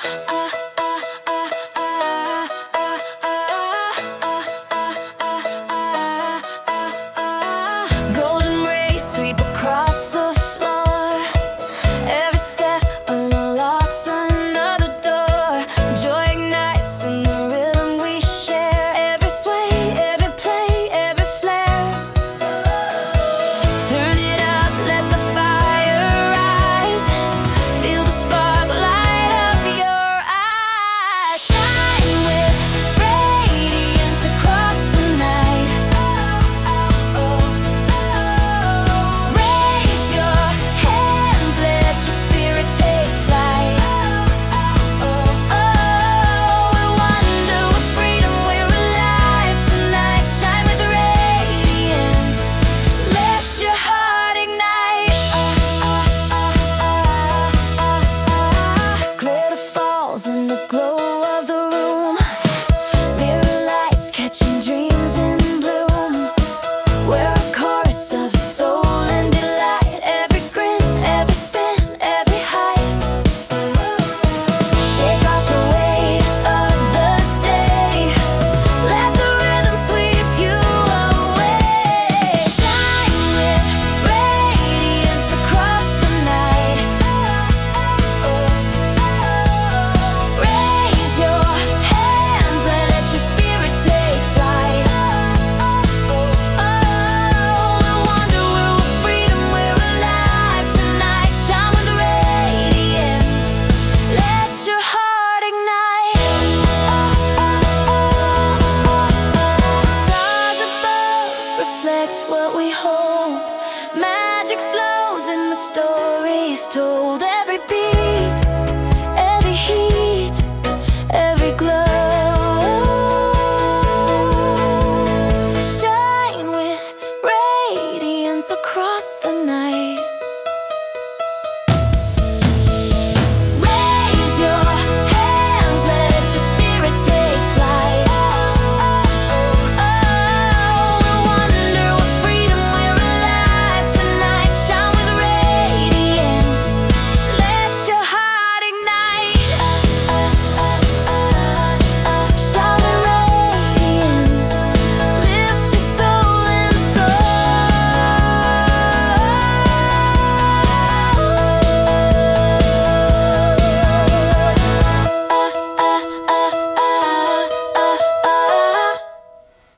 Golden rays sweep across the floor. Every step unlocks another door. Joy ignites in the rhythm we share. Every sway, every play, every flare. Turn it up, let the fire rise. Feel the spark light up your eyes. Shine with radiance across the night. Raise your hands, let your spirit take flight. We wonder with freedom, we're alive tonight. Shine with radiance, let your heart ignite. Glitter falls in the glow of the room. Mirror lights catching dreams in bloom. We're a chorus of soul and delight. Every grin, every spin, every height. Shake off the weight of the day. Let the rhythm sweep you away. Shine with radiance across the night. Raise your hands, let your spirit take flight. We wonder, we're with freedom, we're alive tonight. Shine with radiance, let your heart ignite. Stars above reflect what we hold. Magic flows in the stories told.